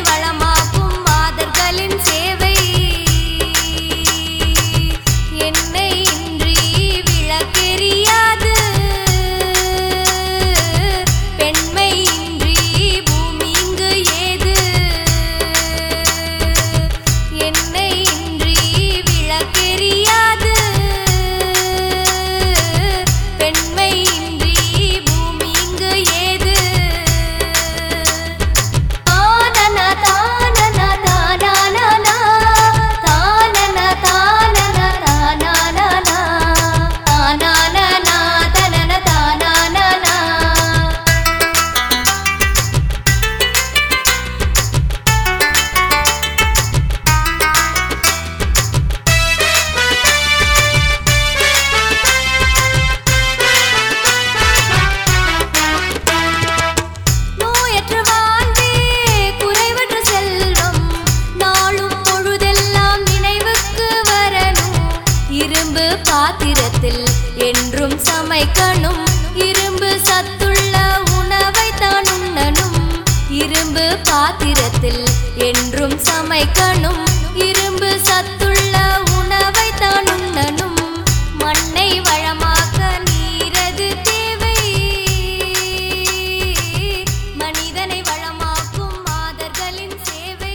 வளமாக்கும் மாதர்களின் சேவை என்னை இன்றி விளக்கெரியாது பெண்மை இன்றி பூமி இங்கு ஏது என்னை இன்றி விளக்கெரியாது பெண்மை இன்றி பூமி இங்கு ஏது தானன தானன தானன தானன தானன தானன தானன தானன தானன நோயற்ற வாழ்வே குறைவற்ற செல்வம் நாளும் பொழுதெல்லாம் நினைவுக்கு வரணும் இரும்பு பாத்திரத்தில் என்றும் சமைக்கணும் இரும்பு சத்துள்ள உணவை தான் உண்ணணும் இரும்பு பாத்திரத்தில் என்றும் சமைக்கணும் இரும்பு சத்துள்ள உணவை தான் உண்ணணும் மண்ணை வளமாக்க நீரது தேவை மனிதனை வளமாக்கும் மாதர்களின் சேவை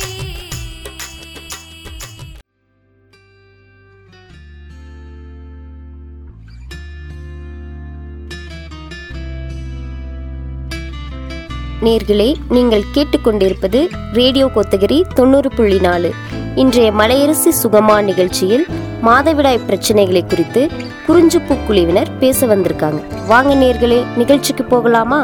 நேர்களே, நீங்கள் கேட்டுக்கொண்டிருப்பது ரேடியோ கோத்தகிரி 90.4. இன்றைய மலையரசி சுகமா நிகழ்ச்சியில் மாதவிடாய் பிரச்சனைகளை குறித்து குறிஞ்சிப்பூ குழுவினர் பேச வந்திருக்காங்க. வாங்க நேர்களே, நிகழ்ச்சிக்கு போகலாமா?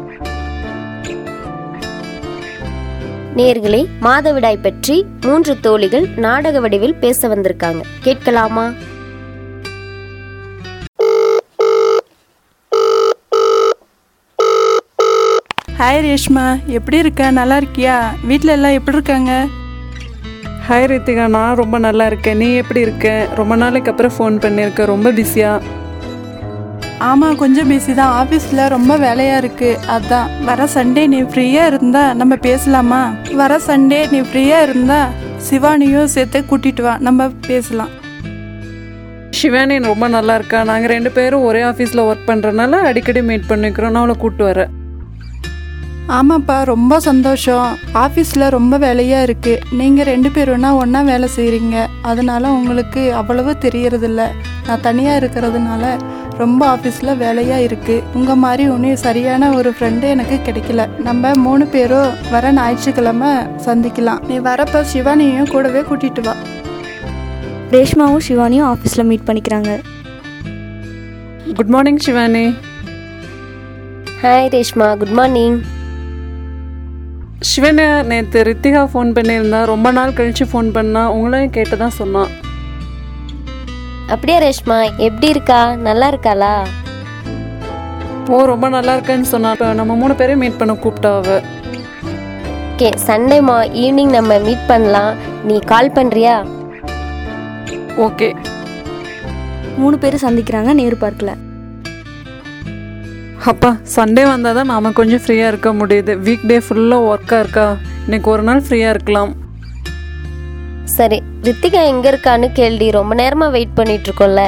நேர்களே, மாதவிடாய் பற்றி 3 தோழிகள் நாடக வடிவில் பேச வந்திருக்காங்க. கேட்கலாமா? ஹாய் ரேஷ்மா, எப்படி இருக்க? நல்லா இருக்கியா? வீட்டில் எல்லாம் எப்படி இருக்காங்க? ஹாய் ரித்திகா, நான் ரொம்ப நல்லா இருக்கேன். நீ எப்படி இருக்க? ரொம்ப நாளைக்கு அப்புறம் ஃபோன் பண்ணியிருக்க. ரொம்ப பிஸியா? ஆமாம், கொஞ்சம் பிஸி தான். ஆஃபீஸில் ரொம்ப வேலையாக இருக்குது. அதான் வர சண்டே நீ ஃப்ரீயாக இருந்தா நம்ம பேசலாமா? வர சண்டே நீ ஃப்ரீயாக இருந்தா சிவானியும் சேர்த்து கூட்டிகிட்டு வா, நம்ம பேசலாம். சிவானி ரொம்ப நல்லா இருக்கா. நாங்கள் 2 பேரும் ஒரே ஆஃபீஸில் ஒர்க் பண்ணுறதுனால அடிக்கடி மீட் பண்ணிக்கிறோம். நான் அவளை கூப்பிட்டு வரேன். ஆமாப்பா, ரொம்ப சந்தோஷம். ஆஃபீஸில் ரொம்ப வேலையாக இருக்குது. நீங்கள் 2 பேரும்னா ஒன்றா வேலை செய்கிறீங்க. அதனால உங்களுக்கு அவ்வளவு தெரியறதில்ல. நான் தனியாக இருக்கிறதுனால ரொம்ப ஆஃபீஸில் வேலையாக இருக்குது. உங்கள் மாதிரி ஒன்றும் சரியான ஒரு ஃப்ரெண்டு எனக்கு கிடைக்கல. நம்ம 3 பேரும் வர ஞாயிற்றுக்கிழமை சந்திக்கலாம். நீ வரப்போ சிவானியும் கூடவே கூட்டிகிட்டு வா. ரேஷ்மாவும் சிவானியும் ஆஃபீஸில் மீட் பண்ணிக்கிறாங்க. Good morning Shivani. Hi Reshma, good morning. Shivani, நேற்று ரித்திகா ஃபோன் பண்ணியிருந்தா. ரொம்ப நாள் கழித்து ஃபோன் பண்ணா. உங்களையும் கேட்டு தான் சொன்னான். அப்படியா ரேஷ்மா, எப்படி இருக்கா? நல்லா இருக்காளா? ரொம்ப நல்லா இருக்கேன்னு சொன்னா. இப்போ நம்ம 3 பேரையும் மீட் பண்ண கூப்பிட்டா அவ. ஓகே, சண்டே ஈவினிங் நம்ம மீட் பண்ணலாம். நீ கால் பண்ணுறியா? ஓகே. 3 பேரும் சந்திக்கிறாங்க நேரு பார்க்கில். அப்பா, சண்டே வந்தால் தான் நாம் கொஞ்சம் ஃப்ரீயாக இருக்க முடியுது. வீக் டே ஃபுல்லாக ஒர்க்காக இருக்கா. இன்னைக்கு ஒரு நாள் ஃப்ரீயாக இருக்கலாம். சரி, ரித்திகா எங்கே இருக்கான்னு கேள்வி. ரொம்ப நேரமாக வெயிட் பண்ணிட்டு இருக்கோம்ல.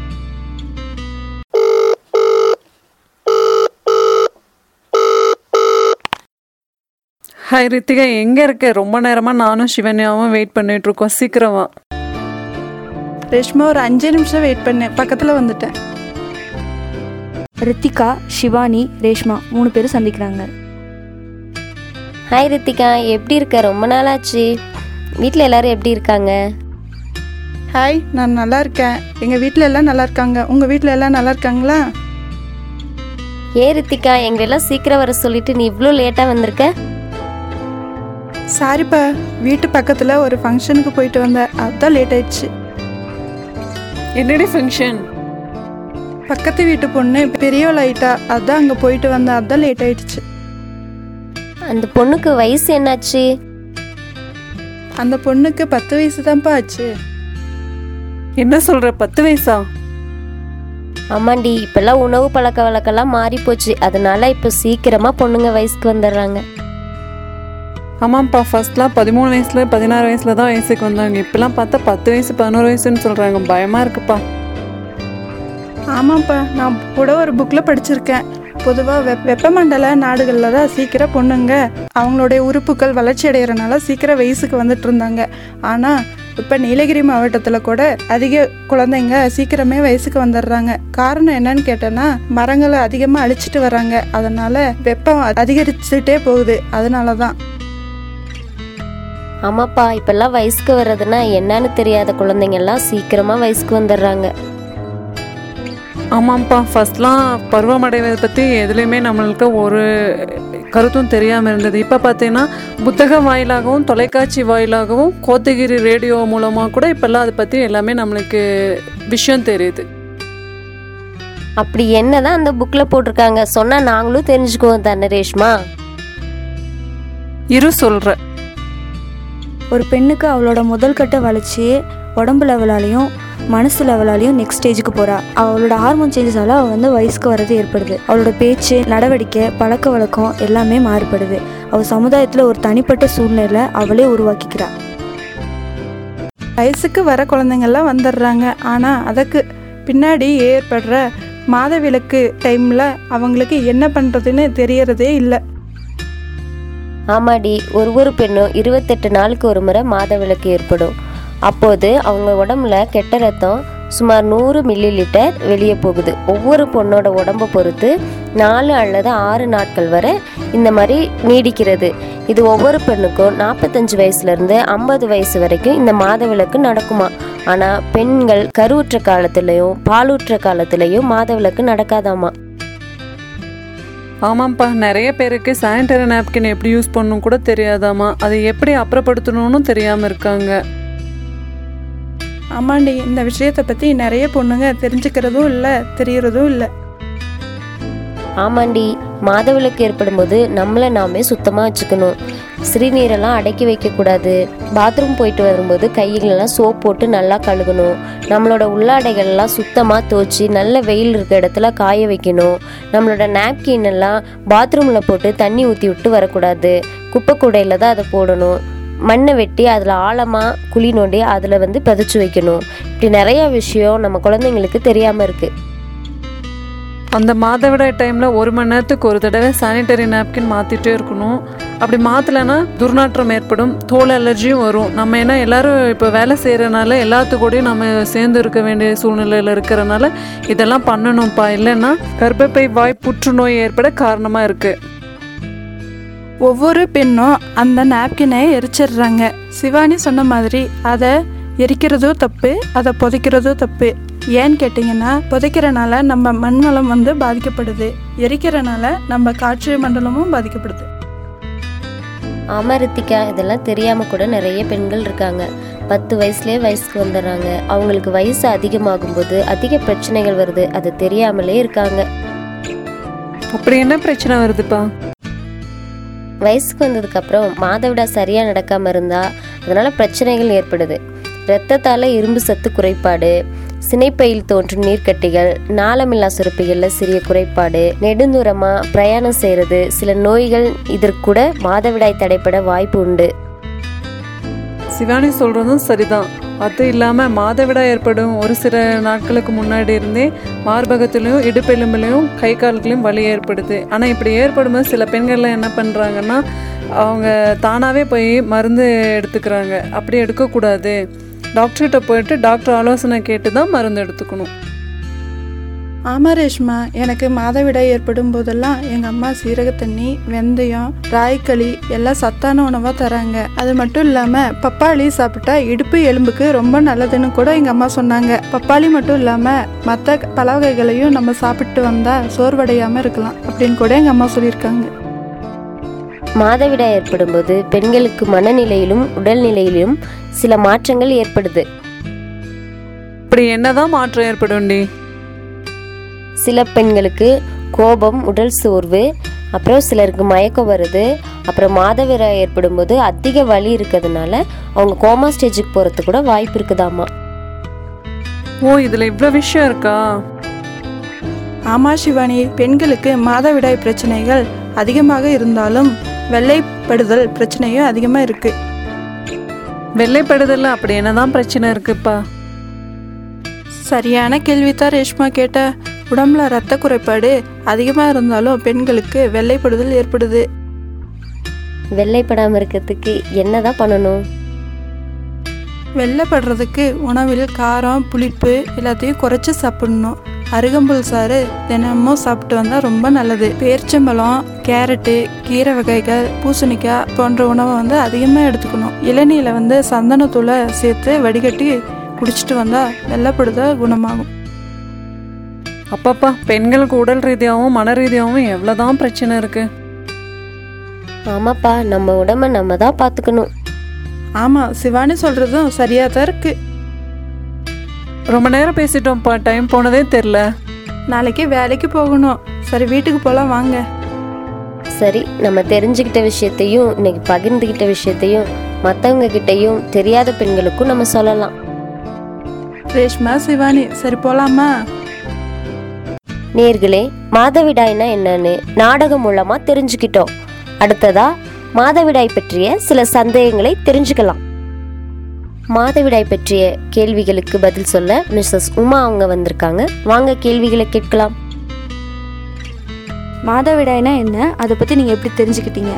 ஹாய் ரித்திகா, எங்கே இருக்க? ரொம்ப நேரமாக நானும் சிவன்யாவும் வெயிட் பண்ணிகிட்ருக்கோம். சீக்கிரமா. ரேஷ்மா, ஒரு 5 நிமிஷம் வெயிட் பண்ணேன், பக்கத்தில் வந்துட்டேன். ரித்திகா, சிவானி, ரேஷ்மா 3 பேரும் சந்திக்கிறாங்க. ஹாய் ரித்திகா, எப்படி இருக்க? ரொம்ப நாளாச்சு. வீட்டில் எல்லாரும் எப்படி இருக்காங்க? ஹாய், நான் நல்லா இருக்கேன். எங்கள் வீட்டில் எல்லாம் நல்லா இருக்காங்க. உங்கள் வீட்டில் எல்லாம் நல்லா இருக்காங்களா? ரித்திகா, எங்களெல்லாம் சீக்கிரம் வர சொல்லிட்டு நீ இவ்வளோ லேட்டாக வந்திருக்க? சாரிப்பா, வீட்டு பக்கத்தில் ஒரு ஃபங்க்ஷனுக்கு போயிட்டு வந்தேன். அதுதான் லேட் ஆயிடுச்சு. என்னடி ஃபங்க்ஷன்? பக்கத்து வீட்டு பொண்ணு பெரியவள் ஆயிட்டா. அதான் அங்கே போயிட்டு வந்தேன். அதுதான் லேட் ஆயிடுச்சு. அந்த பொண்ணுக்கு வயசு என்னாச்சு? அந்த பொண்ணுக்கு 10 வயசு தான்ப்பா ஆச்சு. என்ன சொல்கிற? 10 வயசா? ஆமாண்டி, இப்போல்லாம் உணவு பழக்க வழக்கெல்லாம் மாறி போச்சு. அதனால இப்போ சீக்கிரமாக பொண்ணுங்க வயசுக்கு வந்துடுறாங்க. ஆமாம்ப்பா, ஃபர்ஸ்ட்லாம் 13 வயசுல 16 வயசுல தான் வயசுக்கு வந்தாங்க. இப்பெல்லாம் பார்த்தா 10 வயசு 11 வயசுன்னு சொல்கிறாங்க. பயமாக இருக்குப்பா. ஆமாப்பா, நான் கூட ஒரு புக்கில் படிச்சிருக்கேன். பொதுவாக வெப்பமண்டல நாடுகளில் தான் சீக்கிரம் பொண்ணுங்க அவங்களுடைய உறுப்புகள் வளர்ச்சி அடைகிறனால சீக்கிரம் வயசுக்கு வந்துட்டு இருந்தாங்க. ஆனால் இப்போ நீலகிரி மாவட்டத்தில் கூட அதிக குழந்தைங்க சீக்கிரமே வயசுக்கு வந்துடுறாங்க. காரணம் என்னன்னு கேட்டோன்னா, மரங்களை அதிகமாக அழிச்சிட்டு வராங்க. அதனால் வெப்பம் அதிகரிச்சுட்டே போகுது. அதனால தான். ஆமாப்பா, இப்பெல்லாம் வயசுக்கு வர்றதுன்னா என்னன்னு தெரியாத குழந்தைங்கள்லாம் சீக்கிரமாக வயசுக்கு வந்துடுறாங்க. ஆமாம்ப்பா, ஃபர்ஸ்ட்லாம் பருவமடைவதை பற்றி எதுலேயுமே நம்மளுக்கு ஒரு கருத்தும் தெரியாமல் இருந்தது. இப்போ பார்த்தீங்கன்னா புத்தக வாயிலாகவும் தொலைக்காட்சி வாயிலாகவும் கோத்தகிரி ரேடியோ மூலமாக கூட இப்போல்லாம் அதை பற்றி எல்லாமே நம்மளுக்கு விஷயம் தெரியுது. அப்படி என்னதான் அந்த புக்கில் போட்டிருக்காங்க சொன்னால் நாங்களும் தெரிஞ்சுக்குவோம் தானே ரேஷ்மா? சொல்கிறேன். ஒரு பெண்ணுக்கு அவளோட முதல் கட்ட வளர்ச்சியே உடம்பு லெவலாலையும் மனசு லெவலாலையும் நெக்ஸ்ட் ஸ்டேஜுக்கு போகிறா. அவளோட ஹார்மோன் சேஞ்சஸால் அவள் வயசுக்கு வர்றது ஏற்படுது. அவளோட பேச்சு, நடவடிக்கை, பழக்க வழக்கம் எல்லாமே மாறுபடுது. அவள் சமுதாயத்தில் ஒரு தனிப்பட்ட சூழ்நிலை அவளே உருவாக்கிக்கிறா. வயசுக்கு வர குழந்தைங்கள்லாம் வந்துடுறாங்க. ஆனால் அதுக்கு பின்னாடி ஏற்படுற மாதவிலக்கு டைமில் அவங்களுக்கு என்ன பண்ணுறதுன்னு தெரியறதே இல்லை. ஆமாடி, ஒரு பெண்ணும் 28 நாளுக்கு ஒரு முறை மாதவிலக்கு ஏற்படும். அப்போது அவங்க உடம்புல கெட்ட ரத்தம் சுமார் 100 மில்லிலிட்டர் வெளியே போகுது. ஒவ்வொரு பொண்ணோட உடம்பை பொறுத்து 4 அல்லது 6 நாட்கள் வரை இந்த மாதிரி நீடிக்கிறது. இது ஒவ்வொரு பெண்ணுக்கும் 45 வயசுலேருந்து 50 வயசு வரைக்கும் இந்த மாதவிலக்கு நடக்குமா. ஆனால் பெண்கள் கருவுற்ற காலத்துலேயும் பாலூற்ற காலத்துலேயும் மாதவிலக்கு நடக்காதாமா. ஆமாம்ப்பா, நிறைய பேருக்கு சானிடரி நாப்கின் எப்படி யூஸ் பண்ணணும் கூட தெரியாதாமா. அதை எப்படி அப்புறப்படுத்தணும்னு தெரியாமல் இருக்காங்க. ஆமாண்டி, இந்த விஷயத்தை பற்றி நிறைய பொண்ணுங்க தெரிஞ்சுக்கிறதும் இல்லை, தெரியறதும் இல்லை. ஆமாண்டி, மாதவிலக்கு ஏற்படும் போது நம்மளை நாமே சுத்தமாக வச்சுக்கணும். சிறுநீரெல்லாம் அடக்கி வைக்கக்கூடாது. பாத்ரூம் போயிட்டு வரும்போது கைகளெல்லாம் சோப் போட்டு நல்லா கழுகணும். நம்மளோட உள்ளாடைகள்லாம் சுத்தமாக துவச்சி நல்ல வெயில் இருக்க இடத்துல காய வைக்கணும். நம்மளோட நாப்கின் எல்லாம் பாத்ரூமில் போட்டு தண்ணி ஊற்றி விட்டு வரக்கூடாது. குப்பை கூடையில் தான் அதை போடணும். மண்ணை வெட்டி அதில் ஆழமாக குழி நோண்டி அதில் பதிச்சு வைக்கணும். இப்படி நிறையா விஷயம் நம்ம குழந்தைங்களுக்கு தெரியாமல் இருக்குது. அந்த மாதவிடாய் டைமில் 1 மணி நேரத்துக்கு ஒரு தடவை சானிடரி நாப்கின் மாற்றிட்டே இருக்கணும். அப்படி மாற்றலைன்னா துர்நாற்றம் ஏற்படும், தோல் அலர்ஜியும் வரும். நம்ம ஏன்னா எல்லோரும் இப்போ வேலை செய்கிறனால எல்லாத்துக்கூடையும் நம்ம சேர்ந்து இருக்க வேண்டிய சூழ்நிலையில் இருக்கிறனால இதெல்லாம் பண்ணணும்ப்பா. இல்லைன்னா கர்ப்பப்பை வாய் புற்றுநோய் ஏற்பட காரணமாக இருக்குது. ஒவ்வொரு பெண்ணும் அந்த நாப்கினை எரிச்சிடுறாங்க. சிவானி சொன்ன மாதிரி அதை எரிக்கிறதும் தப்பு, அதை புதைக்கிறதும் தப்பு. ஏன்னு கேட்டிங்கன்னா, புதைக்கிறனால நம்ம மண் வளம் பாதிக்கப்படுது, எரிக்கிறனால நம்ம காற்று மண்டலமும் பாதிக்கப்படுது. ஆமாம் ரித்திகா, இதெல்லாம் தெரியாமல் கூட நிறைய பெண்கள் இருக்காங்க. 10 வயசுலேயே வயசுக்கு வந்துடுறாங்க. அவங்களுக்கு வயசு அதிகமாகும்போது அதிக பிரச்சனைகள் வருது, அது தெரியாமலே இருக்காங்க. அப்படி என்ன பிரச்சனை வருதுப்பா? வயசுக்கு வந்ததுக்கப்புறம் மாதவிடா சரியாக நடக்காமல் இருந்தால் அதனால் பிரச்சனைகள் ஏற்படுது. இரத்தத்தால் இரும்பு சத்து குறைபாடு, சினைப்பையில் தோன்றும் நீர்க்கட்டிகள், நாளமில்லா சுரப்பிகளில் சிறிய குறைபாடு, நெடுந்தூரமாக பிரயாணம் செய்கிறது, சில நோய்கள் இதற்கு கூட மாதவிடாய் தடைப்பட வாய்ப்பு உண்டு. சிவானி சொல்கிறதும் சரிதான். அது இல்லாமல் மாதவிடாய் ஏற்படும் ஒரு சில நாட்களுக்கு முன்னாடி இருந்தே மார்பகத்திலையும் இடுப்பெலும்புலையும் கை கால்களையும் வலி ஏற்படுது. ஆனால் இப்படி ஏற்படும்போது சில பெண்கள்லாம் என்ன பண்ணுறாங்கன்னா, அவங்க தானாகவே போய் மருந்து எடுத்துக்கிறாங்க. அப்படி எடுக்கக்கூடாது. டாக்டர்கிட்ட போயிட்டு டாக்டர் ஆலோசனை கேட்டு தான் மருந்து எடுத்துக்கணும். ஆமாம் ரேஷ்மா, எனக்கு மாதவிடாய் ஏற்படும் போதெல்லாம் எங்கள் அம்மா சீரக தண்ணி, வெந்தயம், ராய்க்களி எல்லாம் சத்தான உணவாக தராங்க. அது மட்டும் இல்லாமல் பப்பாளி சாப்பிட்டா இடுப்பு எலும்புக்கு ரொம்ப நல்லதுன்னு கூட எங்கள் அம்மா சொன்னாங்க. பப்பாளி மட்டும் இல்லாமல் மற்ற பல வகைகளையும் நம்ம சாப்பிட்டு வந்தால் சோர்வடையாமல் இருக்கலாம் அப்படின்னு கூட எங்கள் அம்மா சொல்லியிருக்காங்க. மாதவிடாய் ஏற்படும் போது பெண்களுக்கு மனநிலையிலும் உடல்நிலையிலும் சில மாற்றங்கள் ஏற்படுது. இப்படி என்னதான் மாற்றம் ஏற்படும்டி? சில பெண்களுக்கு கோபம், உடல் சோர்வு, அப்புறம் சிலருக்கு மயக்கம் வருது. அப்புறம் மாதவிடாய் ஏற்படும் போது அதிக வலி இருக்கிறதுனால அவங்க கோமா ஸ்டேஜுக்கு போகிறதுக்கு கூட வாய்ப்பு இருக்குதாமா. ஓ, இதில் இவ்வளோ விஷயம் இருக்கா? ஆமா சிவானி, பெண்களுக்கு மாதவிடாய் பிரச்சனைகள் அதிகமாக இருந்தாலும் வெள்ளை வெள்ளைப்படுதல் பிரச்சனையும் அதிகமாக இருக்குது. வெள்ளைப்படுதல் அப்படி என்னதான் பிரச்சனை இருக்குப்பா? சரியான கேள்வித்தான் ரேஷ்மா கேட்ட. உடம்புல இரத்த குறைபாடு அதிகமாக இருந்தாலும் பெண்களுக்கு வெள்ளைப்படுதல் ஏற்படுது. வெள்ளைப்படாமல் இருக்கிறதுக்கு என்னதான் பண்ணணும்? வெள்ளைப்படுறதுக்கு உணவில் காரம் புளிப்பு எல்லாத்தையும் குறைச்சி சாப்பிடணும். அருகம்புல் சாறு தினமும் சாப்பிட்டு வந்தால் ரொம்ப நல்லது. பேரிச்சம்பழம், கேரட்டு, கீரை வகைகள், பூசணிக்காய் போன்ற உணவை அதிகமாக எடுத்துக்கணும். இளநீரில் சந்தனத்தூளை சேர்த்து வடிகட்டி குடிச்சிட்டு வந்தால் வெள்ளைப்படுதல் குணமாகும். அப்பப்பா, பெண்களுக்கு உடல் ரீதியாகவும் மன ரீதியாகவும் எவ்வளோதான் பிரச்சனை இருக்கு. ஆமாப்பா, நம்ம உடம்ப நம்ம தான் பார்த்துக்கணும். ஆமாம், சிவானி சொல்கிறதும் சரியாக தான் இருக்குது. ரொம்ப நேரம் பேசிட்டோம்ப்பா, டைம் போனதே தெரில. நாளைக்கு வேலைக்கு போகணும். சரி, வீட்டுக்கு போகலாம் வாங்க. சரி, நம்ம தெரிஞ்சுக்கிட்ட விஷயத்தையும் இன்னைக்கு பகிர்ந்துக்கிட்ட விஷயத்தையும் மற்றவங்க கிட்டையும் தெரியாத பெண்களுக்கும் நம்ம சொல்லலாம். ரேஷ்மா, சிவானி, சரி போகலாமா? நேர்களே, மாதவிடாய்னா என்னன்னு நாடகம் மூலமா தெரிஞ்சுக்கிட்டோம். அடுத்ததா மாதவிடாய் பற்றிய சில சந்தேகங்களை தெரிஞ்சுக்கலாம். மாதவிடாய் பற்றிய கேள்விகளுக்கு பதில் சொல்ல மிஸ்ஸஸ் உமா அவங்க வந்திருக்காங்க. வாங்க கேள்விகளை கேட்கலாம். மாதவிடாய்னா என்ன, அதை பற்றி நீங்கள் எப்படி தெரிஞ்சுக்கிட்டீங்க?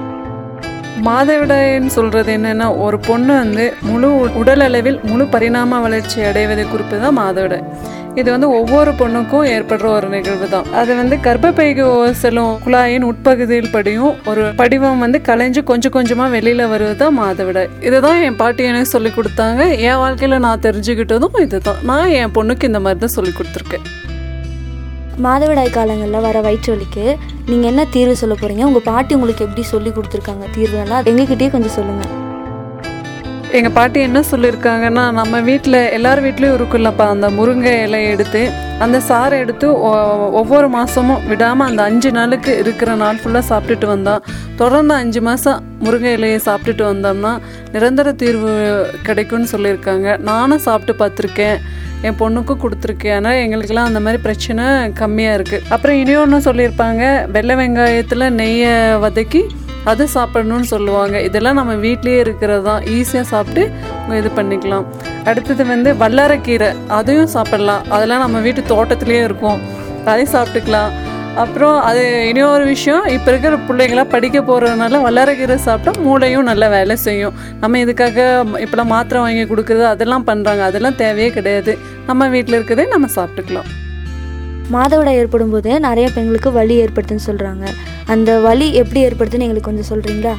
மாதவிடாயின்னு சொல்கிறது என்னென்னா, ஒரு பொண்ணு முழு உடல் அளவில் முழு பரிணாம வளர்ச்சி அடைவதை குறிப்பு தான் மாதவிடாய். இது ஒவ்வொரு பொண்ணுக்கும் ஏற்படுற ஒரு நிகழ்வு தான். அது கர்ப்பப்பைக்கு செல்லும் குழாயின் உட்பகுதியில் படியும் ஒரு படிவம் கலைஞ்சு கொஞ்சம் கொஞ்சமாக வெளியில் வருவது தான் மாதவிடாய். இதுதான் என் பாட்டி எனக்கு சொல்லி கொடுத்தாங்க. என் வாழ்க்கையில் நான் தெரிஞ்சுக்கிட்டதும் இதுதான். நான் என் பொண்ணுக்கு இந்த மாதிரி தான் சொல்லி கொடுத்துருக்கேன். மாதவிடாய் காலங்களில் வர வயிற்று வலிக்கு நீங்கள் என்ன தீர்வு சொல்ல போகிறீங்க? உங்கள் பாட்டி உங்களுக்கு எப்படி சொல்லி கொடுத்துருக்காங்க தீர்வுலாம் எங்ககிட்டயே கொஞ்சம் சொல்லுங்கள். எங்கள் பாட்டி என்ன சொல்லியிருக்காங்கன்னா, நம்ம வீட்டில் எல்லார் வீட்லேயும் இருக்குல்லப்பா, அந்த முருங்கை இலையை எடுத்து அந்த சாறை எடுத்து ஒவ்வொரு மாதமும் விடாமல் அந்த 5 நாளுக்கு இருக்கிற நாள் ஃபுல்லாக சாப்பிட்டுட்டு வந்தால், தொடர்ந்து 5 மாதம் முருங்கை இலையை சாப்பிட்டுட்டு வந்தோம்னா நிரந்தர தீர்வு கிடைக்கும்னு சொல்லியிருக்காங்க. நானும் சாப்பிட்டு பார்த்துருக்கேன், என் பொண்ணுக்கும் கொடுத்துருக்கேன். ஆனால் எங்களுக்கெல்லாம் அந்த மாதிரி பிரச்சனை கம்மியாக இருக்குது. அப்புறம் இனியொன்று சொல்லியிருப்பாங்க, வெள்ளை வெங்காயத்தில் நெய்யை வதக்கி அது சாப்பிடணும்னு சொல்லுவாங்க. இதெல்லாம் நம்ம வீட்லேயே இருக்கிறது தான், ஈஸியாக சாப்பிட்டு இது பண்ணிக்கலாம். அடுத்தது வல்லாரைக்கீரை, அதையும் சாப்பிடலாம். அதெல்லாம் நம்ம வீட்டு தோட்டத்துலேயே இருக்கும், அதையும் சாப்பிட்டுக்கலாம். அப்புறம் அது இன்னொரு விஷயம், இப்போ இருக்கிற பிள்ளைங்களாம் படிக்க போகிறதுனால வல்லாரைக்கீரை சாப்பிட்டா மூளையும் நல்லா வேலை செய்யும். நம்ம இதுக்காக இப்போலாம் மாத்திரை வாங்கி கொடுக்குறது அதெல்லாம் பண்ணுறாங்க, அதெல்லாம் தேவையே கிடையாது. நம்ம வீட்டில் இருக்கிறதே நம்ம சாப்பிட்டுக்கலாம். மாதவிடாய் ஏற்படும் போது நிறைய பெண்களுக்கு வலி ஏற்படுதுன்னு சொல்கிறாங்க. அந்த வலி எப்படி ஏற்படுதுன்னு எங்களுக்கு கொஞ்சம் சொல்கிறீங்களா?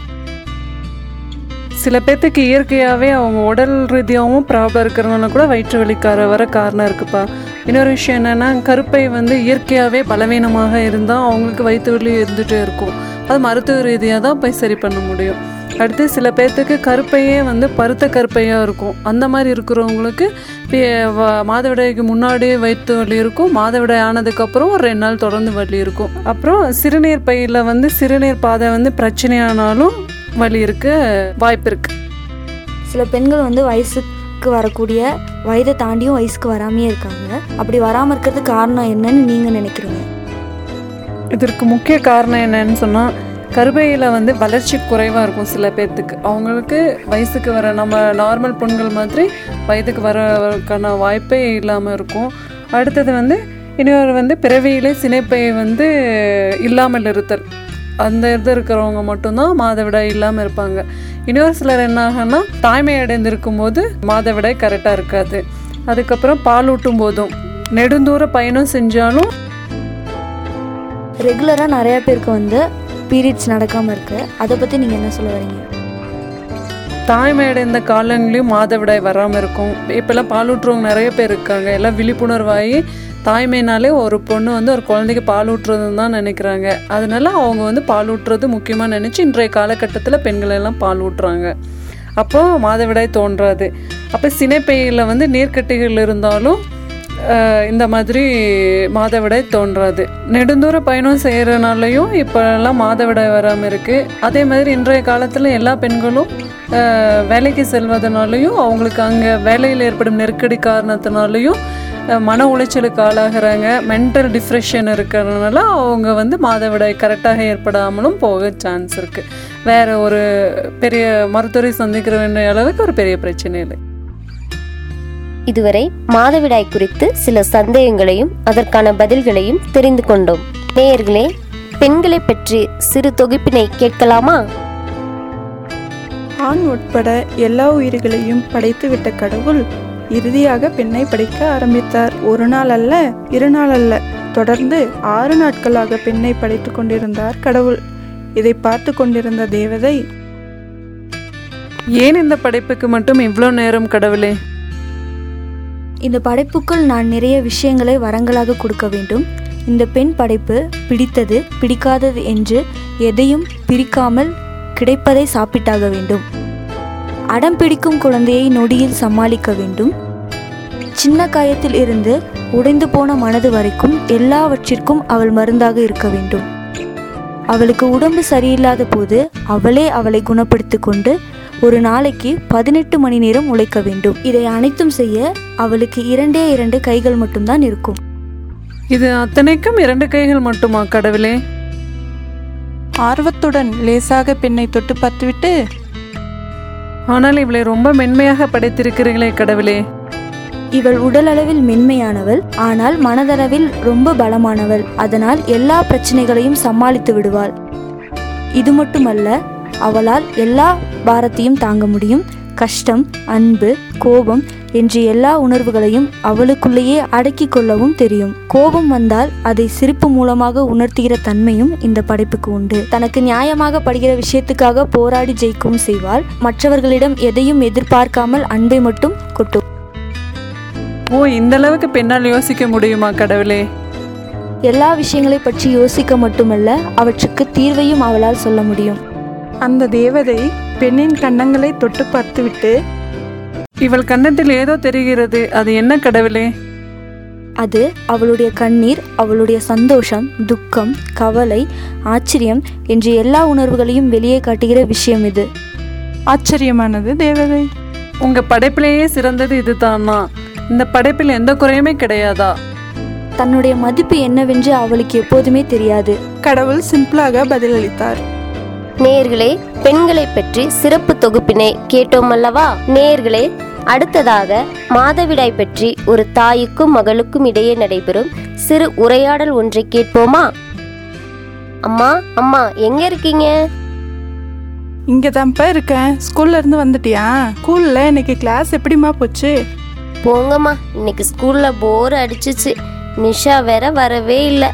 சில பேர்த்துக்கு இயற்கையாகவே அவங்க உடல் ரீதியாகவும் ப்ராப்ளம் இருக்கிறதுனால கூட வயிற்று வலிக்கார வர காரணம் இருக்குப்பா. இன்னொரு விஷயம் என்னென்னா, கருப்பை இயற்கையாகவே பலவீனமாக இருந்தால் அவங்களுக்கு வயிற்று வலி இருந்துகிட்டே இருக்கும். அது மருத்துவ ரீதியாக தான் போய் சரி பண்ண முடியும். அடுத்து சில பேர்த்துக்கு கருப்பையே பருத்த கருப்பையாக இருக்கும். அந்த மாதிரி இருக்கிறவங்களுக்கு மாதவிடாய்க்கு முன்னாடியே வயிற்று வலி இருக்கும். மாதவிடாய் ஆனதுக்கப்புறம் ஒரு 2 நாள் தொடர்ந்து வலி இருக்கும். அப்புறம் சிறுநீர் பையில் சிறுநீர் பாதை பிரச்சனையானாலும் வலி இருக்க வாய்ப்பு இருக்குது. சில பெண்கள் வயசுக்கு வரக்கூடிய வயதை தாண்டியும் வயசுக்கு வராமையே இருக்காங்க. அப்படி வராமல் இருக்கிறதுக்கு காரணம் என்னன்னு நீங்கள் நினைக்கிறீங்க? இதற்கு முக்கிய காரணம் என்னன்னு சொன்னால், கருப்பையில் வளர்ச்சி குறைவாக இருக்கும் சில பேர்த்துக்கு. அவங்களுக்கு வயசுக்கு வர நம்ம நார்மல் பெண்கள் மாதிரி வயதுக்கு வரக்கான வாய்ப்பே இல்லாமல் இருக்கும். அடுத்தது இன்னொரு பிறவியிலே சினைப்பை இல்லாமல் இருத்தல், அந்த இது இருக்கிறவங்க மட்டும்தான் மாதவிடாய் இல்லாமல் இருப்பாங்க. இன்னொரு சிலர் என்ன ஆகுன்னா, தாய்மை அடைந்திருக்கும் போது மாதவிடாய் கரெக்டாக இருக்காது. அதுக்கப்புறம் பால் ஊட்டும் போதும் நெடுந்தூர பயணம் செஞ்சாலும் ரெகுலராக நிறையா பேருக்கு பீரியட்ஸ் நடக்காமல் இருக்குது. அதை பற்றி நீங்கள் என்ன சொல்ல வரீங்க? தாய்மை அடைந்த காலங்களையும் மாதவிடாய் வராமல் இருக்கும். இப்போல்லாம் பாலூட்டுறவங்க நிறைய பேர் இருக்காங்க. எல்லாம் விழிப்புணர்வாகி தாய்மைனாலே ஒரு பொண்ணு ஒரு குழந்தைக்கு பால் ஊட்டுறதுன்னு தான் நினைக்கிறாங்க. அதனால அவங்க பால் ஊட்டுறது முக்கியமாக நினச்சி இன்றைய காலகட்டத்தில் பெண்கள் எல்லாம் பால் ஊட்டுறாங்க. அப்போது மாதவிடாய் தோன்றாது. அப்போ சினைப்பையில் நீர்க்கட்டிகள் இருந்தாலும் இந்த மாதிரி மாதவிடாய் தோன்றாது. நெடுந்தூர பயணம் செய்கிறனாலையும் இப்போல்லாம் மாதவிடாய் வராமல் இருக்குது. அதே மாதிரி இன்றைய காலத்தில் எல்லா பெண்களும் வேலைக்கு செல்வதனாலையும் அவங்களுக்கு அங்கே வேலையில் ஏற்படும் நெருக்கடி காரணத்தினாலையும் மன உளைச்சலுக்கு ஆளாகிறாங்க. மென்டல் டிப்ரெஷன் இருக்கிறதுனால அவங்க மாதவிடாய் கரெக்டாக ஏற்படாமலும் போக சான்ஸ் இருக்குது. வேறு ஒரு பெரிய மருத்துவரை சந்திக்கிற வேண்டிய அளவுக்கு ஒரு பெரிய பிரச்சனை இல்லை. இதுவரை மாதவிடாய் குறித்து சில சந்தேகங்களையும் அதற்கான பதில்களையும் தெரிந்து கொண்டோம். நேயர்களே, பெண்களை பற்றி சிறு தொகுப்பினை கேட்கலாமா? ஆண் உட்பட எல்லா உயிர்களையும் படைத்துவிட்ட கடவுள் இறுதியாக பெண்ணை படைக்க ஆரம்பித்தார். ஒரு நாள் அல்ல, 2 நாள் அல்ல, தொடர்ந்து 6 நாட்களாக பெண்ணை படைத்து கொண்டிருந்தார் கடவுள். இதை பார்த்து கொண்டிருந்த தேவதை, ஏன் இந்த படைப்புக்கு மட்டும் இவ்வளோ நேரம் கடவுளே? இந்த படைப்புக்குள் நான் நிறைய விஷயங்களை வரங்களாக கொடுக்க வேண்டும். இந்த பெண் படைப்பு பிடித்தது பிடிக்காதது என்று எதையும் பிரிக்காமல் கிடைப்பதை சாப்பிட்டாக வேண்டும். அடம் பிடிக்கும் குழந்தையை நொடியில் சமாளிக்க வேண்டும். சின்ன காயத்தில் இருந்து உடைந்து போன மனது வரைக்கும் எல்லாவற்றிற்கும் அவள் மருந்தாக இருக்க வேண்டும். அவளுக்கு உடம்பு சரியில்லாத போது அவளை குணப்படுத்தி கொண்டு ஒரு நாளைக்கு 18 மணி நேரம் உழைக்க வேண்டும். இதை அனைத்தும் செய்ய அவளுக்கு 2 கைகள் மட்டும்தான் இருக்கும். இது அத்தனைக்கும் 2 கைகள் மட்டுமா கடவுளே? ஆர்வத்துடன் லேசாக பெண்ணை தொட்டு பார்த்துவிட்டு, ஆனால் இவளை ரொம்ப மென்மையாக படைத்திருக்கிறீங்களே கடவுளே. இவள் உடல் அளவில் மென்மையானவள், ஆனால் மனதளவில் ரொம்ப பலமானவள். அதனால் எல்லா பிரச்சனைகளையும் சமாளித்து விடுவாள். இது மட்டுமல்ல, அவளால் எல்லா பாரத்தையும் தாங்க முடியும். கஷ்டம், அன்பு, கோபம் என்று எல்லா உணர்வுகளையும் அவளுக்குள்ளேயே அடக்கி கொள்ளவும் தெரியும். கோபம் வந்தால் அதை சிரிப்பு மூலமாக உணர்த்துகிற தன்மையும் இந்த படைப்புக்கு உண்டு. தனக்கு நியாயமாக படுகிற விஷயத்துக்காக போராடி ஜெயிக்கவும் செய்வாள். மற்றவர்களிடம் எதையும் எதிர்பார்க்காமல் அன்பை மட்டும் கொட்டும். ஓ, இந்த அளவுக்கு பெண்ணால் யோசிக்க முடியுமா கடவுளே? எல்லா விஷயங்களை பற்றி யோசிக்க மட்டுமல்ல, அவற்றுக்கு தீர்வையும் அவளால் சொல்ல முடியும். அந்த தேவதை பெண்ணின் கன்னங்களை தொட்டு பார்த்துவிட்டு, இவள் கன்னத்தில் ஏதோ தெரிகிறது, அது என்ன கடவுளே? அது அவளுடைய கண்ணீர், அவளுடைய சந்தோஷம், துக்கம், கவலை, ஆச்சரியம் என்று எல்லா உணர்வுகளையும் வெளியே காட்டுகிற விஷயம் இது. ஆச்சரியமானது தேவதை. உங்க படைப்பிலேயே சிறந்தது இதுதானா? இந்த படைப்பில் எந்த குறையுமே கிடையாதா? தன்னுடைய மதிப்பு என்னவென்று அவளுக்கு எப்போதுமே தெரியாது. கடவுள் சிம்பிளாக பதிலளித்தார். நேயர்களே, பெண்களை பற்றி சிறப்பு தொகுப்பினை கேட்டோம் அல்லவா? நேயர்களே, அடுத்ததாக மாதவிடாய் பற்றி ஒரு தாய்க்கும் மகளுக்கும் இடையே நடைபெறும் சிறு உரையாடல் ஒன்றை கேட்போமா? அம்மா, அம்மா எங்க இருக்கீங்க? இங்கதான்ப்பா இருக்கேன். ஸ்கூல்ல இருந்து வந்துட்டியா? ஸ்கூல்ல இன்னைக்கு கிளாஸ் எப்படிமா போச்சு? போங்கம்மா, இன்னைக்கு ஸ்கூல்ல போர் அடிச்சிச்சு. நிஷா வேற வரவே இல்லை.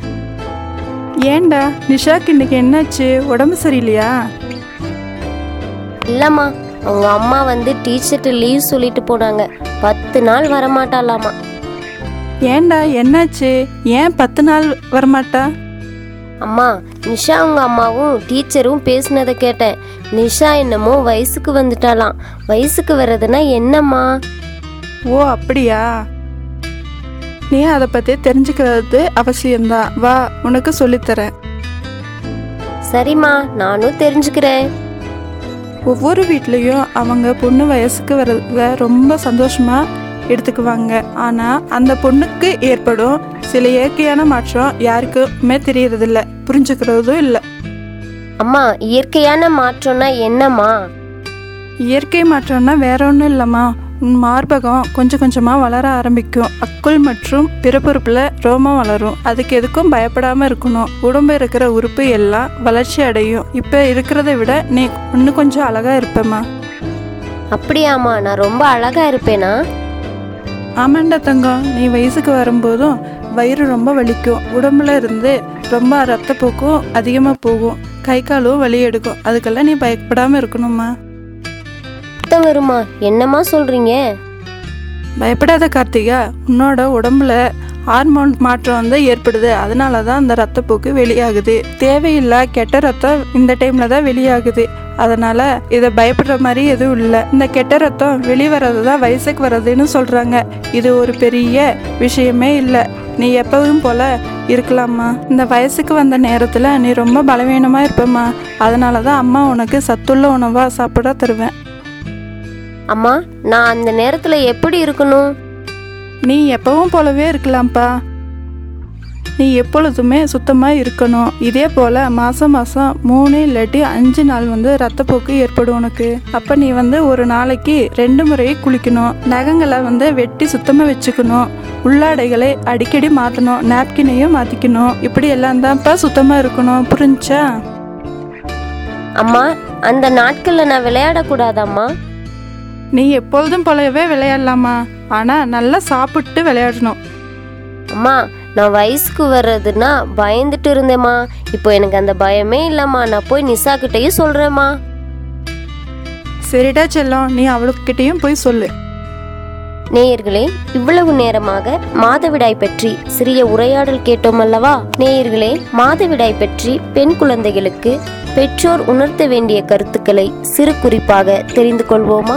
ஏண்டா, நிஷாக்கு இன்னைக்கு என்னாச்சு? உடம்பு சரியில்லையா? இல்லம்மா, அவங்க அம்மா டீச்சர்கிட்ட லீவ் சொல்லிட்டு போனாங்க. 10 நாள் வரமாட்டாளாமா. ஏண்டா, என்னாச்சு? ஏன் 10 நாள் வரமாட்டா? அம்மா, நிஷா அவங்க அம்மாவும் டீச்சரும் பேசினதை கேட்டேன். நிஷா என்னமோ வயசுக்கு வந்துட்டாலாம். வயசுக்கு வர்றதுன்னா என்னம்மா? ஓ, அப்படியா? நீ அதை பற்றி தெரிஞ்சுக்கிறது அவசியம்தான். வா, உனக்கு சொல்லித்தரேன். சரிம்மா, நானும் தெரிஞ்சுக்கிறேன். ஒவ்வொரு வீட்லேயும் அவங்க பொண்ணு வயசுக்கு வர்றத ரொம்ப சந்தோஷமா எடுத்துக்குவாங்க. ஆனால் அந்த பொண்ணுக்கு ஏற்படும் சில இயற்கையான மாற்றம் யாருக்குமே தெரியறதில்ல, புரிஞ்சுக்கிறதும் இல்லை. அம்மா, இயற்கையான மாற்றம்னா என்னம்மா? இயற்கை மாற்றம்னா வேற ஒன்றும் இல்லைம்மா. மார்பகம் கொஞ்சம் கொஞ்சமாக வளர ஆரம்பிக்கும். அக்குள் மற்றும் பிறப்புறுப்பில் ரோமம் வளரும். அதுக்கு எதுக்கும் பயப்படாமல் இருக்கணும். உடம்பு இருக்கிற உறுப்பு எல்லாம் வளர்ச்சி அடையும். இப்போ இருக்கிறத விட நீ இன்னும் கொஞ்சம் அழகாக இருப்பேம்மா. அப்படியாம்மா? நான் ரொம்ப அழகாக இருப்பேனா? ஆமாண்டா தங்கம், நீ வயசுக்கு வரும்போதும் வயிறு ரொம்ப வலிக்கும். உடம்புல இருந்து ரொம்ப ரத்தப்போக்கும் அதிகமாக போகும். கை காலும் வலி எடுக்கும். அதுக்கெல்லாம் நீ பயப்படாமல் இருக்கணும்மா. வருமா? என்னம்மா சொல்றீங்க? பயப்படாத கார்த்திகா, உன்னோட உடம்புல ஹார்மோன் மாற்றம் ஏற்படுது. அதனால தான் அந்த ரத்தப்போக்கு வெளியாகுது. தேவையில்லா கெட்ட ரத்தம் இந்த டைம்ல தான் வெளியாகுது. அதனால இதை பயப்படுற மாதிரி எதுவும் இல்லை. இந்த கெட்ட ரத்தம் வெளிவரது தான் வயசுக்கு வர்றதுன்னு சொல்றாங்க. இது ஒரு பெரிய விஷயமே இல்லை. நீ எப்பவும் போல இருக்கலாம்மா. இந்த வயசுக்கு வந்த நேரத்தில் நீ ரொம்ப பலவீனமா இருப்பம்மா. அதனால தான் அம்மா உனக்கு சத்துள்ள உணவா சாப்பிட தருவேன். அம்மா, நான் அந்த நேரத்தில் எப்படி இருக்கணும்? நீ எப்பவும் போலவே இருக்கலாம்ப்பா. நீ எப்பொழுதுமே சுத்தமாக இருக்கணும். இதே போல் மாதம் 3 இல்லாட்டி 5 நாள் ரத்தப்போக்கு ஏற்படும் உனக்கு. அப்போ நீ ஒரு நாளைக்கு 2 முறை குளிக்கணும். நகங்களை வெட்டி சுத்தமாக வச்சுக்கணும். உள்ளாடைகளை அடிக்கடி மாற்றணும். நாப்கினையும் மாற்றிக்கணும். இப்படி எல்லாம் தான்ப்பா சுத்தமாக இருக்கணும். புரிஞ்சா? அம்மா, அந்த நாட்களில் நான் விளையாடக்கூடாதாம்மா? நீ எப்பொழுதும் போலவே விளையாடலாமா, ஆனால் நல்லா சாப்பிட்டு விளையாடணும். அம்மா, நான் வயசுக்கு வர்றதுன்னா பயந்துட்டு இருந்தேம்மா. இப்போ எனக்கு அந்த பயமே இல்லைம்மா. நான் போய் நிசாக்கிட்டையும் சொல்கிறேம்மா. சரிடா செல்லம், நீ அவளுக்கிட்டையும் போய் சொல்லு. நேயர்களே, இவ்வளவு நேரமாக மாதவிடாய் பற்றி சிறிய உரையாடல் கேட்டோம் அல்லவா? நேயர்களே, மாதவிடாய் பற்றி பெண் குழந்தைகளுக்கு பெற்றோர் உணர்த்த வேண்டிய கருத்துக்களை சிறு குறிப்பாக தெரிந்து கொள்வோமா?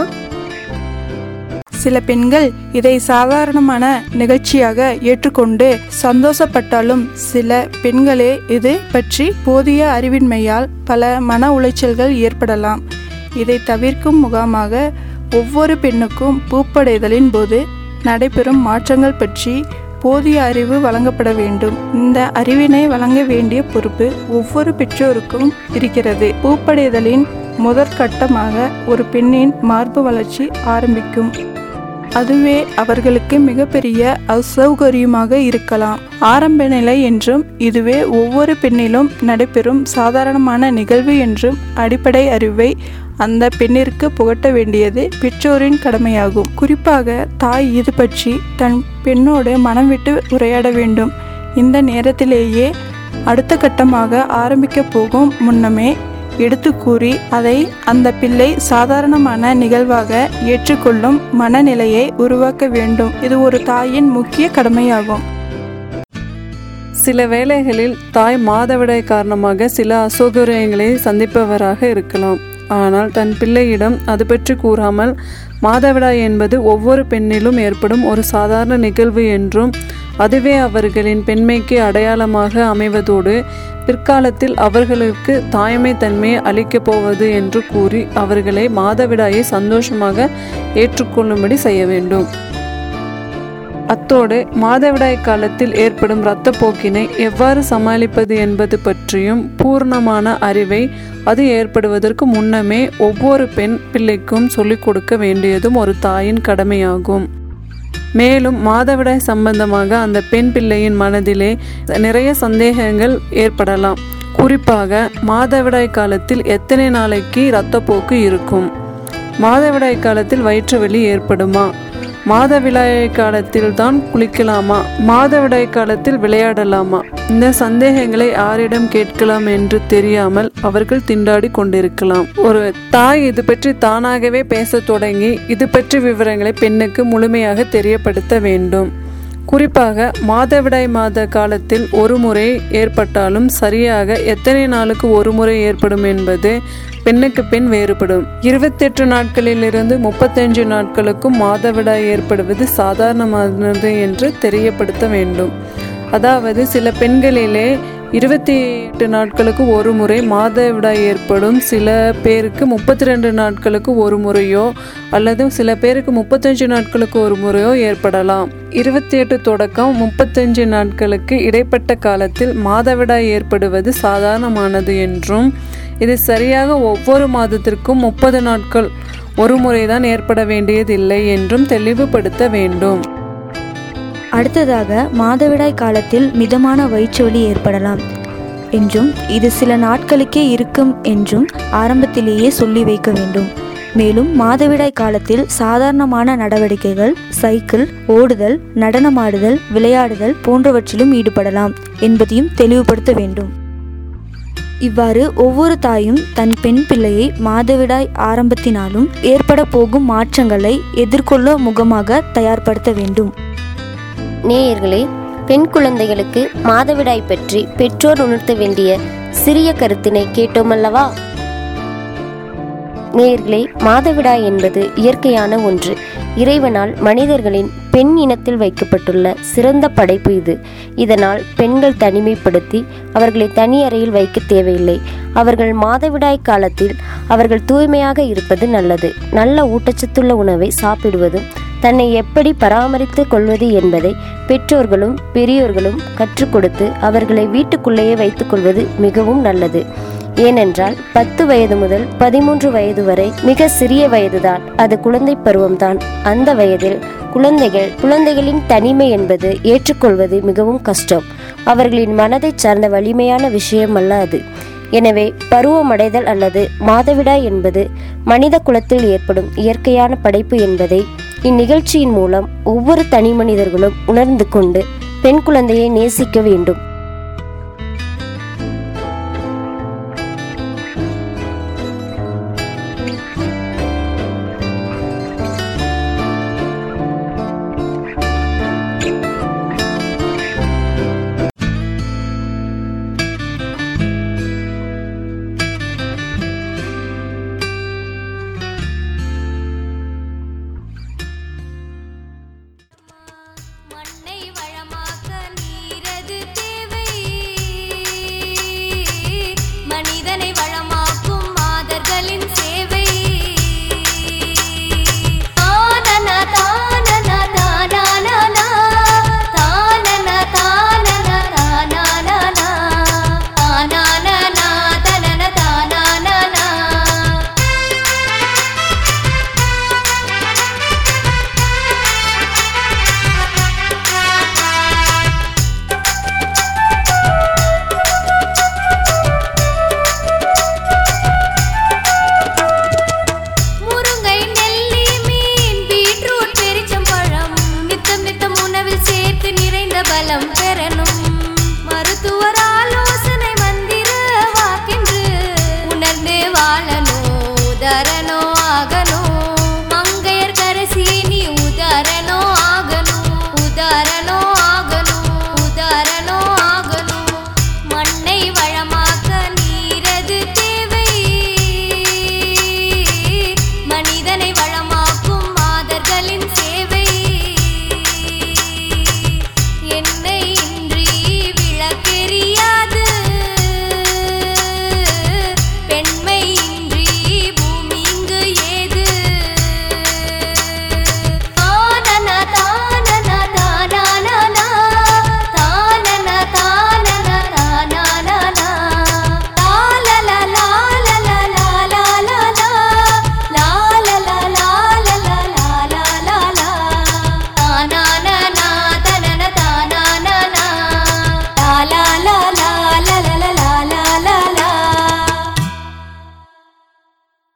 சில பெண்கள் இதை சாதாரணமான நிகழ்ச்சியாக ஏற்றுக்கொண்டு சந்தோஷப்பட்டாலும் சில பெண்களே இது பற்றி போதிய அறிவின்மையால் பல மன உளைச்சல்கள் ஏற்படலாம். இதை தவிர்க்கும் முகமாக ஒவ்வொரு பெண்ணுக்கும் பூப்படைதலின் போது நடைபெறும் மாற்றங்கள் பற்றி போதிய அறிவு வழங்கப்பட வேண்டும். இந்த அறிவினை வழங்க வேண்டிய பொறுப்பு ஒவ்வொரு பெற்றோருக்கும் இருக்கிறது. பூப்படைதலின் முதற்கட்டமாக ஒரு பெண்ணின் மார்பு வளர்ச்சி ஆரம்பிக்கும். அதுவே அவர்களுக்கு மிகப்பெரிய அசௌகரியமாக இருக்கலாம். ஆரம்ப நிலை என்றும் இதுவே ஒவ்வொரு பெண்ணிலும் நடைபெறும் சாதாரணமான நிகழ்வு என்றும் அடிப்படை அறிவை அந்த பெண்ணிற்கு புகட்ட வேண்டியது பெற்றோரின் கடமையாகும். குறிப்பாக தாய் இது பற்றி தன் பெண்ணோடு மனம் விட்டு உரையாட வேண்டும். இந்த நேரத்திலேயே அடுத்த கட்டமாக ஆரம்பிக்க போகும் முன்னமே எடுத்து கூறி அதை அந்த பிள்ளை சாதாரணமான நிகழ்வாக ஏற்றுக்கொள்ளும் மனநிலையை உருவாக்க வேண்டும். இது ஒரு தாயின் முக்கிய கடமையாகும். சில வேளைகளில் தாய் மாதவிடாய் காரணமாக சில அசௌகரியங்களை சந்திப்பவராக இருக்கலாம். ஆனால் தன் பிள்ளையிடம் அது பற்றி கூறாமல் மாதவிடாய் என்பது ஒவ்வொரு பெண்ணிலும் ஏற்படும் ஒரு சாதாரண நிகழ்வு என்றும் அதுவே அவர்களின் பெண்மைக்கு அடையாளமாக அமைவதோடு பிற்காலத்தில் அவர்களுக்கு தாய்மை தன்மையை அளிக்கப் போவது என்று கூறி அவர்களை மாதவிடாயை சந்தோஷமாக ஏற்றுக்கொள்ளும்படி செய்ய வேண்டும். அத்தோடு மாதவிடாய் காலத்தில் ஏற்படும் இரத்தப்போக்கினை எவ்வாறு சமாளிப்பது என்பது பற்றியும் பூர்ணமான அறிவை அது ஏற்படுவதற்கு முன்னமே ஒவ்வொரு பெண் பிள்ளைக்கும் சொல்லிக் கொடுக்க வேண்டியதும் ஒரு தாயின் கடமையாகும். மேலும் மாதவிடாய் சம்பந்தமாக அந்த பெண் பிள்ளையின் மனதிலே நிறைய சந்தேகங்கள் ஏற்படலாம். குறிப்பாக மாதவிடாய் காலத்தில் எத்தனை நாளைக்கு இரத்தப்போக்கு இருக்கும்? மாதவிடாய் காலத்தில் வயிற்று வலி ஏற்படுமா? மாதவிடாய் காலத்தில் தான் குளிக்கலாமா? மாதவிடாய் காலத்தில் விளையாடலாமா? இந்த சந்தேகங்களை யாரிடம் கேட்கலாம் என்று தெரியாமல் அவர்கள் திண்டாடி கொண்டிருக்கலாம். ஒரு தாய் இது பற்றி தானாகவே பேச தொடங்கி இது பற்றி விவரங்களை பெண்ணுக்கு முழுமையாக தெரியப்படுத்த வேண்டும். குறிப்பாக மாதவிடாய் மாத காலத்தில் ஒரு முறை ஏற்பட்டாலும் சரியாக எத்தனை நாளுக்கு ஒரு முறை ஏற்படும் என்பது பெண்ணுக்கு பெண் வேறுபடும். 28 நாட்களிலிருந்து 35 நாட்களுக்கும் மாதவிடாய் ஏற்படுவது சாதாரணமானது என்று தெரியப்படுத்த வேண்டும். அதாவது சில பெண்களிலே 28 நாட்களுக்கு ஒரு முறை மாதவிடாய் ஏற்படும். சில பேருக்கு 32 நாட்களுக்கு ஒரு முறையோ அல்லது சில பேருக்கு 35 நாட்களுக்கு ஒரு முறையோ ஏற்படலாம். 28 தொடக்கம் 35 நாட்களுக்கு இடைப்பட்ட காலத்தில் மாதவிடாய் ஏற்படுவது சாதாரணமானது என்றும் இது சரியாக ஒவ்வொரு மாதத்திற்கும் 30 நாட்கள் ஒரு முறைதான் ஏற்பட வேண்டியதில்லை என்றும் தெளிவுபடுத்த வேண்டும். அடுத்ததாக மாதவிடாய் காலத்தில் மிதமான வயிற்று வலி ஏற்படலாம் என்றும் இது சில நாட்களுக்கே இருக்கும் என்றும் ஆரம்பத்திலேயே சொல்லி வைக்க வேண்டும். மேலும் மாதவிடாய் காலத்தில் சாதாரணமான நடவடிக்கைகள் சைக்கிள் ஓடுதல், நடனமாடுதல், விளையாடுதல் போன்றவற்றிலும் ஈடுபடலாம் என்பதையும் தெளிவுபடுத்த வேண்டும். இவ்வாறு ஒவ்வொரு தாயும் தன் பெண் பிள்ளையை மாதவிடாய் ஆரம்பத்தினாலும் ஏற்பட போகும் மாற்றங்களை எதிர்கொள்ள முகமாக தயார்படுத்த வேண்டும். நேயர்களே, பெண் குழந்தைகளுக்கு மாதவிடாய் பற்றி பெற்றோர் உணர்த்த வேண்டிய சிறிய கருத்தினை கேட்டோமல்லவா? நேயர்களே, மாதவிடாய் என்பது இயற்கையான ஒன்று. இறைவனால் மனிதர்களின் பெண் இனத்தில் வைக்கப்பட்டுள்ள சிறந்த படைப்பு இது. இதனால் பெண்கள் தனிமைப்படுத்தி அவர்களை தனி அறையில் வைக்க தேவையில்லை. அவர்கள் மாதவிடாய் காலத்தில் அவர்கள் தூய்மையாக இருப்பது நல்லது. நல்ல ஊட்டச்சத்துள்ள உணவை சாப்பிடுவதும் தன்னை எப்படி பராமரித்து கொள்வது என்பதை பெற்றோர்களும் பெரியோர்களும் கற்றுக் கொடுத்து அவர்களை வீட்டுக்குள்ளேயே வைத்துக்கொள்வது மிகவும் நல்லது. ஏனென்றால் 10 வயது முதல் 13 வயது வரை மிக சிறிய வயதுதான். அது குழந்தை பருவம்தான். அந்த வயதில் குழந்தைகளின் தனிமை என்பது ஏற்றுக்கொள்வது மிகவும் கஷ்டம். அவர்களின் மனதை சார்ந்த வலிமையான விஷயம் அல்ல அது. எனவே பருவமடைதல் அல்லது மாதவிடாய் என்பது மனித குலத்தில் ஏற்படும் இயற்கையான படைப்பு என்பதை இந்நிகழ்ச்சியின் மூலம் ஒவ்வொரு தனி மனிதர்களும் உணர்ந்து கொண்டு பெண் குழந்தையை நேசிக்க வேண்டும்.